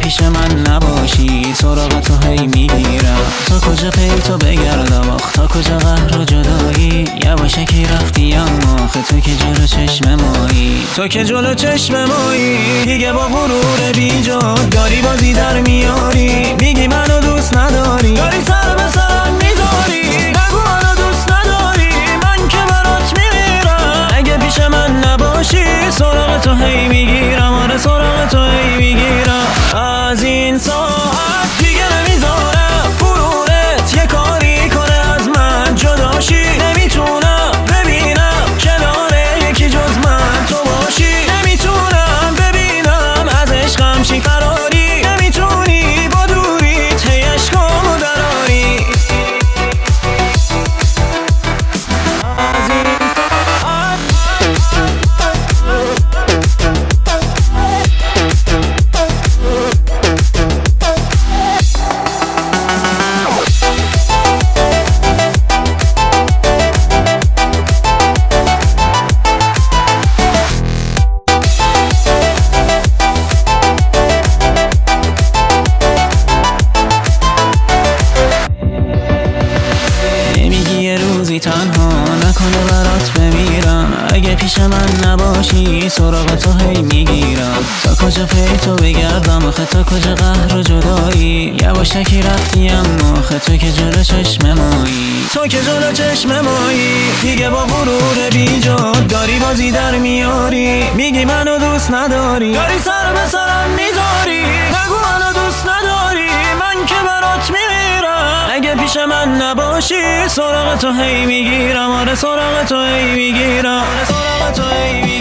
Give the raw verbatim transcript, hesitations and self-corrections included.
پیش من نباشی سراغ تو هی میگیرم. تا کجا پی تو بگردم آخ تا کجا قهر و جدایی. یواشکی رفتی اما آخه تو که جلو چشم مایی. تو که جلو چشم مایی دیگه با غرور بیجا داری بازی در میاری. میگی منو دوست نداری داری سر به سرم میذاری. نگو منو دوست نداری من که برات میمیرم. اگه پیش من نباشی سراغ تو هی میگیرم. آره سراغ تو هی میگیرم. از این ساعت دیگه نمیذارم غرورت یه کاری کنه از من جداشی. نمیتونم ببینم کنار یکی جز من تو باشی. نمیتونم ببینم از عشقم چی فراری. نمیتونی با دوریت هی عشقامو دراری. از این تنها نکنه برات بمیرم. اگه پیش من نباشی سراغ تو هی میگیرم. تا کجا پی تو بگردم آخه تا کجا قهر و جدایی. یواشکی رفتی اما آخه تو که جلو چشم مایی. تو که جلو چشم مایی دیگه با غرور بیجا داری بازی در میاری. میگی منو دوست نداری داری سر به سرم میذاری. نگو منو دوست نداری من که برات میمیرم. اگه پیش من نباشی سراغ تو هی میگیرم. آره سراغ تو هی میگیرم. آره سراغ تو هی میگیرم.